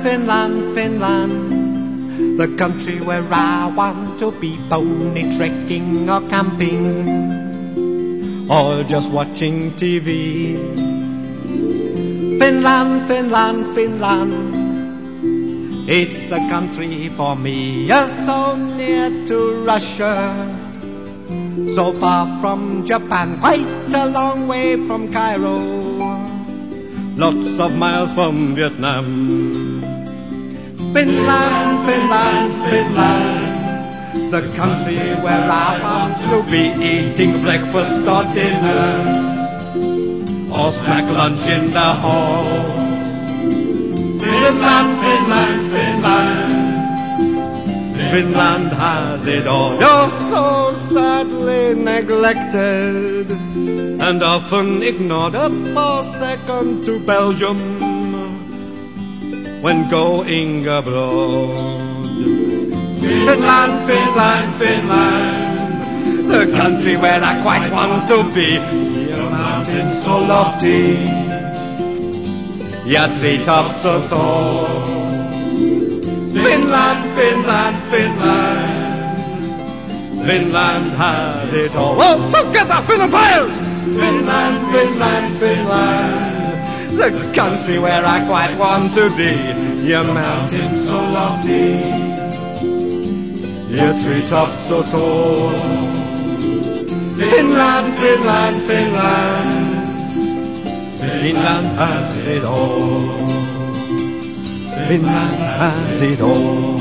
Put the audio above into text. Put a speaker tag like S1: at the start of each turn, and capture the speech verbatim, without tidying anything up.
S1: Finland, Finland, the country where I want to be, pony trekking or camping, or just watching T V. Finland, Finland, Finland, it's the country for me. You're so near to Russia, so far from Japan, quite a long way from Cairo, lots of miles from Vietnam. Finland, Finland, Finland, the country where I want to be, eating breakfast or dinner, or snack lunch in the hall. Finland, Finland, Finland, Finland has it all. You're so sadly neglected and often ignored, up for second to Belgium when going abroad. Finland, Finland, Finland, the country where I quite want to be. Your mountains so lofty, your treetops so tall. Finland, Finland, Finland, Finland has it all. All together, Finland! Finland, Finland, Finland, the country where I quite want to be. Your mountains so lofty, your treetops so tall. Finland, Finland, Finland, Finland has it all. Finland has it all.